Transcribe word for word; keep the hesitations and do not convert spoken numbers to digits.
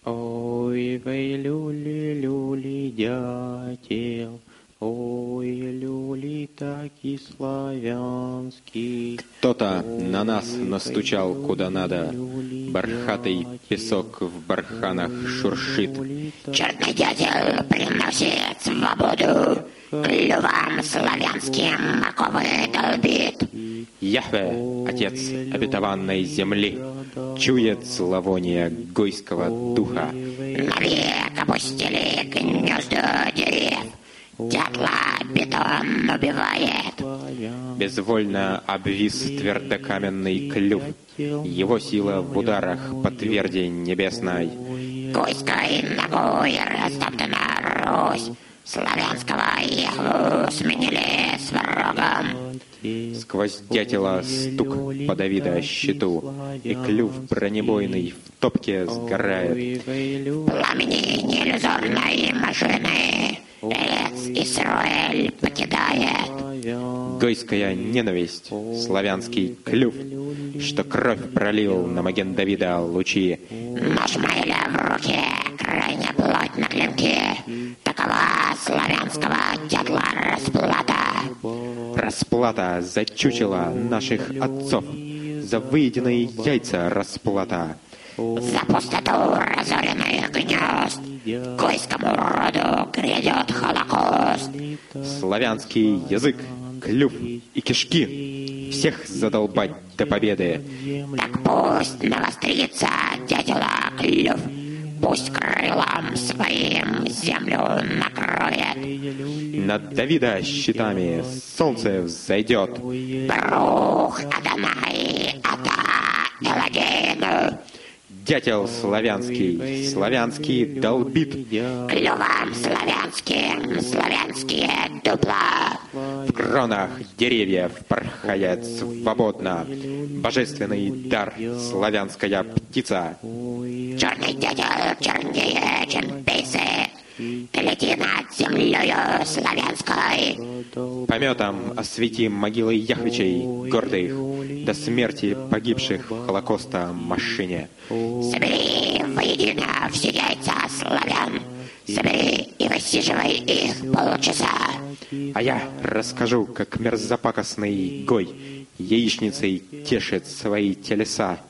Ой, вей, люли, люли, дятел, ой, люли, таки славянский. Кто-то на нас настучал куда надо, бархатый песок в барханах шуршит. Черный дятел приносит свободу, клювом славянским оковы долбит. Яхве, Отец обетованной земли, чует зловоние гойского духа. Навек опустили гнезда дерев, дятла бетон убивает. Безвольно обвис твердокаменный клюв, его сила в ударах по тверди небесной. Гойской ногой растоптана Русь, славянского Яхву сменили с врагом. Сквозь дятела стук по Давида щиту, и клюв бронебойный в топке сгорает. Пламени неиллюзорной машины Эрец Исраэль покидает. Гойская ненависть, славянский клюв, что кровь пролил на маген Давида лучи. Нож Маэля в руке, крайне плоть на клинке. Такова славянского дятла расплата. Расплата за чучела наших отцов, за выеденные яйца расплата. За пустоту разоренных гнезд гойскому роду грядет Холокост. Славянский язык, клюв и кишки всех задолбать до победы. Так пусть навострится дятела клюв, пусть крылом своим землю накроет. Над Давида щитами солнце взойдет. Брух Адонай Ата Элагейну. Дятел славянский, славянский долбит. Клювом славянским славянские дупла. В кронах деревьев порхает свободно божественный дар, славянская птица. Черный дятел чернее, чем пейсы. Лети над землею славянской. Пометом осветим могилы яхвичей гордых, до смерти погибших в Холокоста машине. Собери воедино все яйца славян. Собери и высиживай их полчаса. А я расскажу, как мерзопакостный гой яичницей тешит свои телеса.